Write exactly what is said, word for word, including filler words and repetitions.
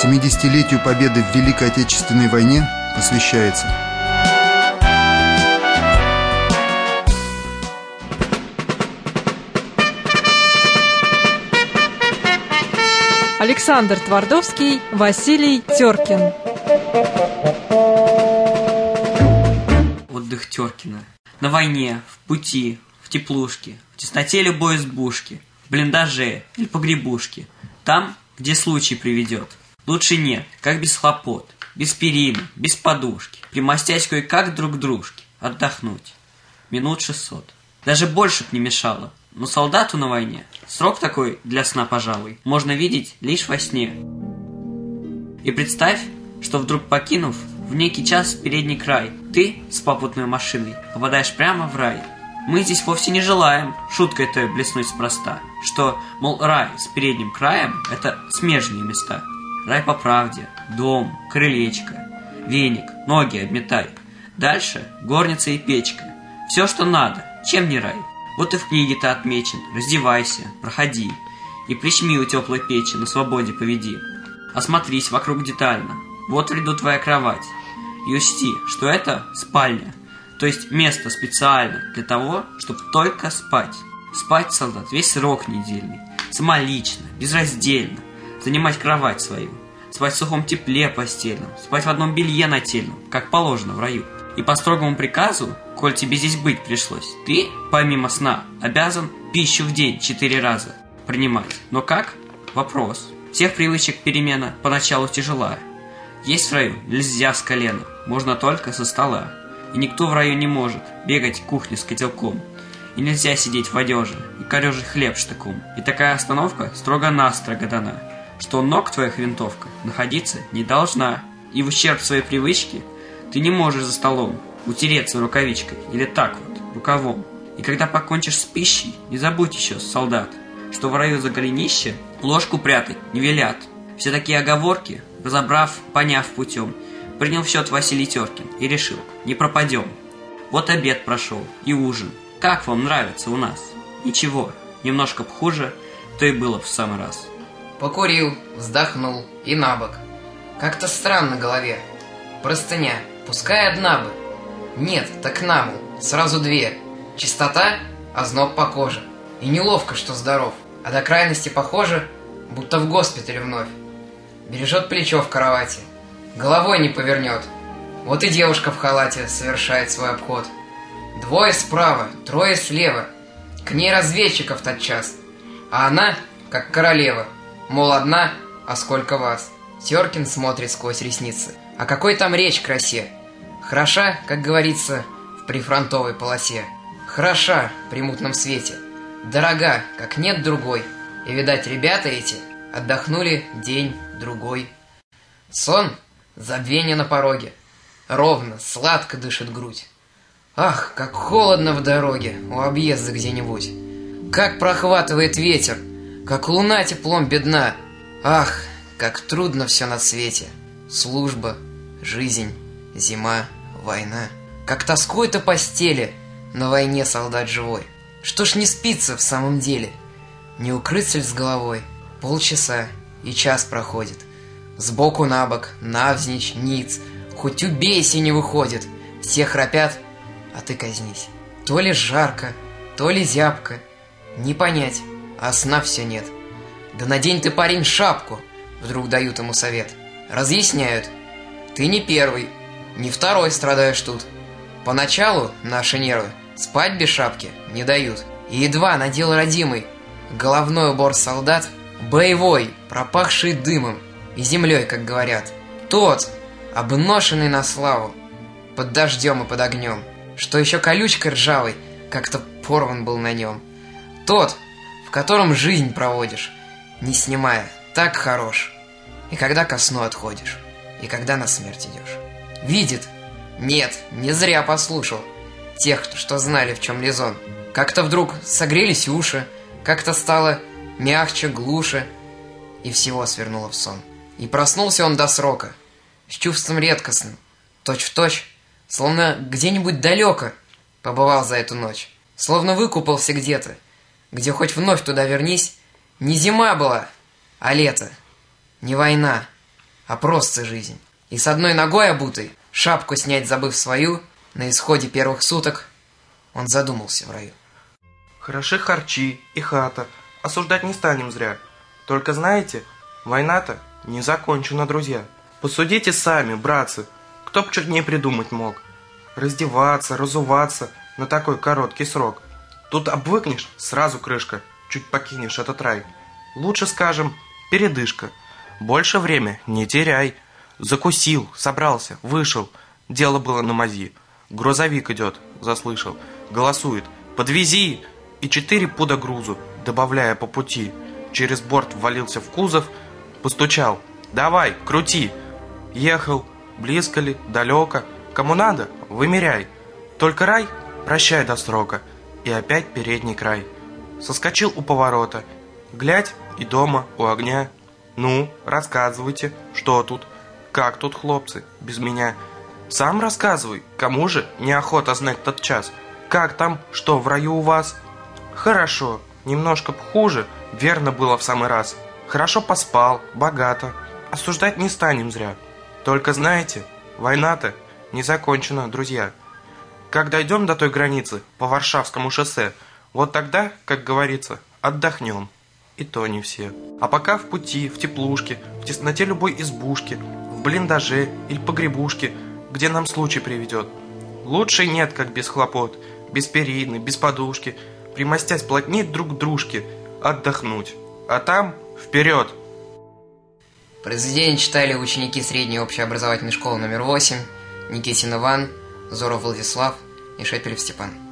семидесятилетию победы в Великой Отечественной войне посвящается. Александр Твардовский, Василий Теркин. Отдых Теркина. На войне, в пути, в теплушке, в тесноте любой избушки, в блиндаже или погребушке. Там, где случай приведет. Лучше нет, как без хлопот, без перины, без подушки, примостясь кое-как друг к дружке, отдохнуть. Минут шестьсот. Даже больше б не мешало. Но солдату на войне срок такой для сна, пожалуй, можно видеть лишь во сне. И представь, что вдруг покинув в некий час передний край, ты с попутной машиной попадаешь прямо в рай. Мы здесь вовсе не желаем шуткой той блеснуть спроста, что, мол, рай с передним краем – это смежные места. Рай по правде, дом, крылечко, веник, ноги обметай. Дальше горница и печка. Все, что надо, чем не рай. Вот и в книге ты отмечен. Раздевайся, проходи. И причми у теплой печи, на свободе поведи. Осмотрись вокруг детально. Вот в ряду твоя кровать. И учти, что это спальня. То есть место специально для того, чтобы только спать. Спать, солдат, весь срок недельный. Самолично, безраздельно. Занимать кровать свою. Спать в сухом тепле постельном. Спать в одном белье нательном, как положено в раю. И по строгому приказу, коль тебе здесь быть пришлось, ты, помимо сна, обязан пищу в день четыре раза принимать. Но как? Вопрос. Всех привычек перемена поначалу тяжела. Есть в раю нельзя с колена, можно только со стола. И никто в раю не может бегать к кухне с котелком. И нельзя сидеть в одежде и корежить хлеб штыком. И такая остановка строго-настрого дана, что ног твоих винтовка находиться не должна. И в ущерб своей привычке ты не можешь за столом утереться рукавичкой или так вот, рукавом. И когда покончишь с пищей, не забудь еще, солдат, что в раю за голенище ложку прятать не велят. Все такие оговорки, разобрав, поняв путем, принял в счет Василий Теркин и решил, не пропадем. Вот обед прошел и ужин. Как вам нравится у нас? Ничего, немножко хуже, то и было в самый раз. Покурил, вздохнул и набок. Как-то странно в голове. Простыня, пускай одна бы. Нет, так на, мол, сразу две. Чистота, озноб по коже. И неловко, что здоров. А до крайности похоже, будто в госпитале вновь. Бережет плечо в кровати. Головой не повернет. Вот и девушка в халате совершает свой обход. Двое справа, трое слева. К ней разведчиков тотчас. А она, как королева. Мол, одна, а сколько вас. Теркин смотрит сквозь ресницы. О какой там речь красе? Хороша, как говорится, в прифронтовой полосе. Хороша при мутном свете. Дорога, как нет другой. И, видать, ребята эти отдохнули день-другой. Сон, забвение на пороге. Ровно, сладко дышит грудь. Ах, как холодно в дороге, у объезда где-нибудь. Как прохватывает ветер, как луна теплом бедна. Ах, как трудно все на свете. Служба, жизнь, зима, война. Как тоскует о постели на войне солдат живой. Что ж не спится в самом деле? Не укрыться ли с головой? Полчаса и час проходит. Сбоку на бок, навзничь, ниц. Хоть убейся, не выходит. Все храпят, а ты казнись. То ли жарко, то ли зябко. Не понять, а сна все нет. Да надень ты, парень, шапку. Вдруг дают ему совет. Разъясняют. Ты не первый, не второй страдаешь тут. Поначалу наши нервы спать без шапки не дают. И едва надел родимый головной убор солдат, боевой, пропахший дымом и землей, как говорят. Тот, обношенный на славу, под дождем и под огнем, что еще колючкой ржавой как-то порван был на нем. Тот, в котором жизнь проводишь, не снимая, так хорош. И когда ко сну отходишь, и когда на смерть идешь. Видит? Нет, не зря послушал тех, что знали, в чем резон. Как-то вдруг согрелись уши, как-то стало мягче, глуше, и всего свернуло в сон. И проснулся он до срока, с чувством редкостным, точь-в-точь, словно где-нибудь далеко побывал за эту ночь, словно выкупался где-то, где хоть вновь туда вернись, не зима была, а лето, не война, а просто жизнь. И с одной ногой обутой, шапку снять забыв свою, на исходе первых суток он задумался в раю. Хороши харчи и хата, осуждать не станем зря. Только знаете, война-то не закончена, друзья. Посудите сами, братцы, кто б чернее придумать мог. Раздеваться, разуваться на такой короткий срок. Тут обвыкнешь, сразу крышка, чуть покинешь этот рай. Лучше, скажем, передышка. Больше время не теряй. Закусил, собрался, вышел. Дело было на мази. Грузовик идет, заслышал. Голосует: подвези! И четыре пуда грузу, добавляя по пути. Через борт ввалился в кузов, постучал: давай, крути! Ехал, близко ли, далеко. Кому надо, вымеряй. Только рай, прощай до срока. И опять передний край. Соскочил у поворота. Глядь, и дома у огня. Ну, рассказывайте, что тут? Как тут, хлопцы, без меня? Сам рассказывай, кому же неохота знать тот час? Как там, что в раю у вас? Хорошо, немножко хуже, верно было в самый раз. Хорошо поспал, богато. Осуждать не станем зря. Только знаете, война-то не закончена, друзья. Как дойдем до той границы по Варшавскому шоссе, вот тогда, как говорится, отдохнем. И то не все. А пока в пути, в теплушке, в тесноте любой избушки, в блиндаже или погребушке, где нам случай приведет. Лучше нет, как без хлопот, без перины, без подушки, примостясь плотнее друг к дружке, отдохнуть. А там вперед! Произведение читали ученики средней общеобразовательной школы номер восемь, Никитин Иван, Зоров Владислав и Шепелев Степан.